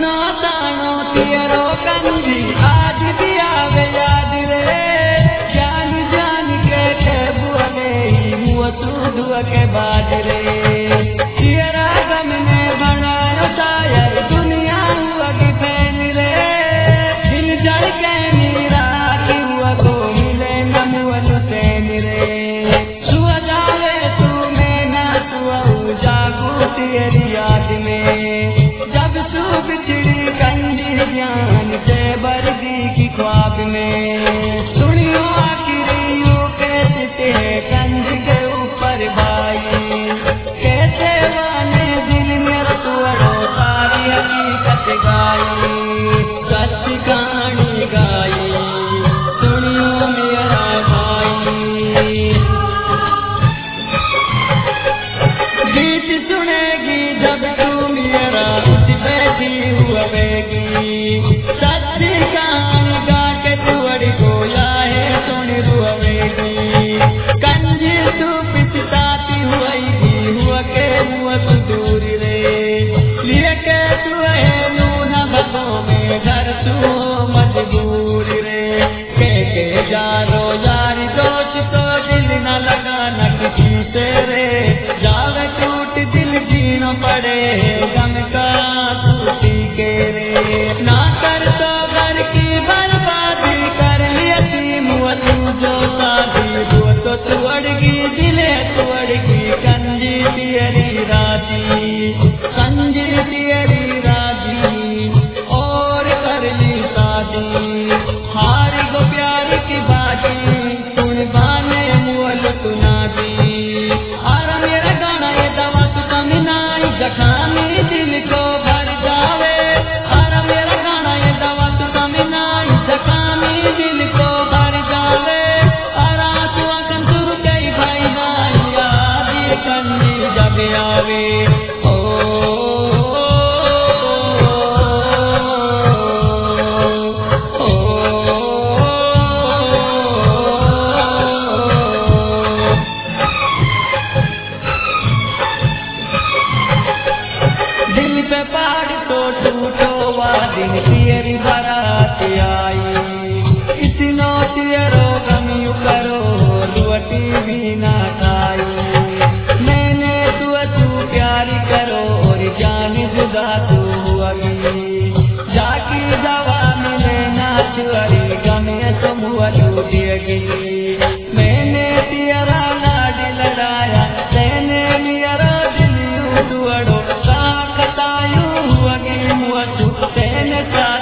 दिनो तानो तेरो कंजी आज भी आवे याद रे जान जान के बुआ गई मुँह तू दुआ के बाद रे तेरा गम ने बनायो शायर दुनिया हुआ की फैन रे दिल जल के नीरा की हुआ को मिले न मुआ लुटैन रे सुआ जावे तू मैं ना तू जागू तेरी याद में जब तू बिछड़ी कंजी ज्ञान से बरदी की ख्वाब में सुनियो आखिरी यू कहते हैं कंज के ऊपर भाई कैसे वाले दिल में तुअड़ो सारी हकीकत गाई सच कहानी गाई सुनियो मेरा भाई गीत सुनेगी जब तू मेरा बैठी हुएगी सच्ची कहानी गा के तुअड़ी को है सुन रुएगी कंजी तू पिछताती हुएगी हुआ के हुआ तू दूर रे लिए के तू है नूना बसों में घर तू मजबूर रे के जारो यारी दोस्त तो दिल न लगा न किसी से रे जावे टूट दिल जीना पड़े गम का ना कर तो घर की बर्बादी कर लिया थी मुआ तू जो शादी वो तो तुअड़गी दिले तुअड़गी कंजी तेरी राजी कंजी तेरी राजी और कर ली शादी हारी गो प्यार की बाजी सुन बाने मुअल सुना दी और मेरा गाना ये दवा तू कमी नाई जखानी दिल को भर जावे दिल को भर जावे तू अगन तुर गई भाई भाई याद कंजी जब आवे दिल पे पहाड़ तो टूटो वा दिन तेरी बारात आई इतनो तेरो गमी करो रोटी भी ना खाई मैंने तू प्यारी करो और जान जुदा तू हुई जाकी दवा मिले ना चुरी गमे तुम हुआ लूटिएगी मैंने तेरा लाड लड़ाया तेने मेरा दिल यूं दुअड़ो खतायू हुआ मुआ तू तेने